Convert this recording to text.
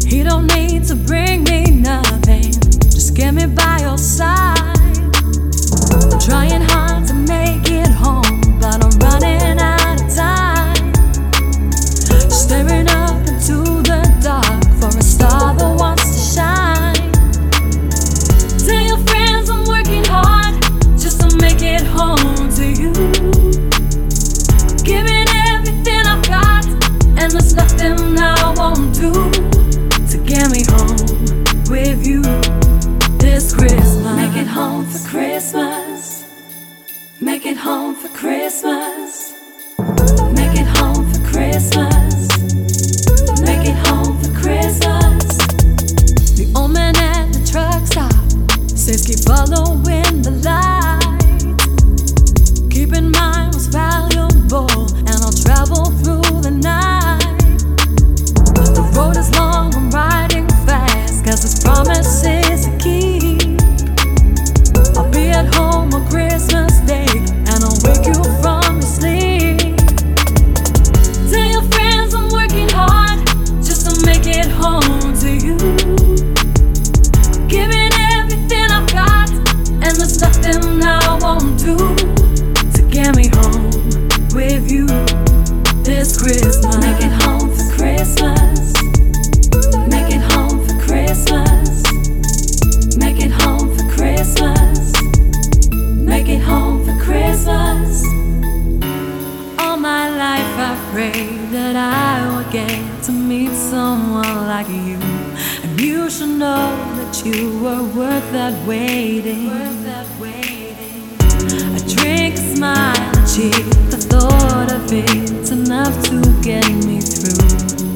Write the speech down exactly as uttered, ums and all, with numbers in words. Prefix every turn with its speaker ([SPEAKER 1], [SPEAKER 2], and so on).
[SPEAKER 1] He don't need to bring me nothing, just get me by your side. I'm trying hard to make it home, but I'm running out of time. Staring up into the dark for a star that wants to shine. Tell your friends I'm working hard just to make it home to you. Giving everything I've got, and there's nothing I won't do to get me home with you this Christmas. Make it home for Christmas. Make it home for Christmas. Make it home for Christmas. Make it home for Christmas. The old man at the truck stop says keep following the light. Keep in mind what's valuable, and I'll travel through the night. The road is long, I'm riding fast, cause this promise is a key. I'll be at home on Christmas Day, and I'll wake you from your sleep. Tell your friends I'm working hard just to make it home to you. Giving everything I've got, and there's nothing I won't do to get me home with you this Christmas. Make it home for Christmas. Make it home for Christmas. Make it home for Christmas. Make it home for Christmas. All my life I've prayed that I would get to meet someone like you, and you should know that you were worth that waiting. Worth that waiting. A drink, a smile, a cheek, the thought of it's enough to get me through.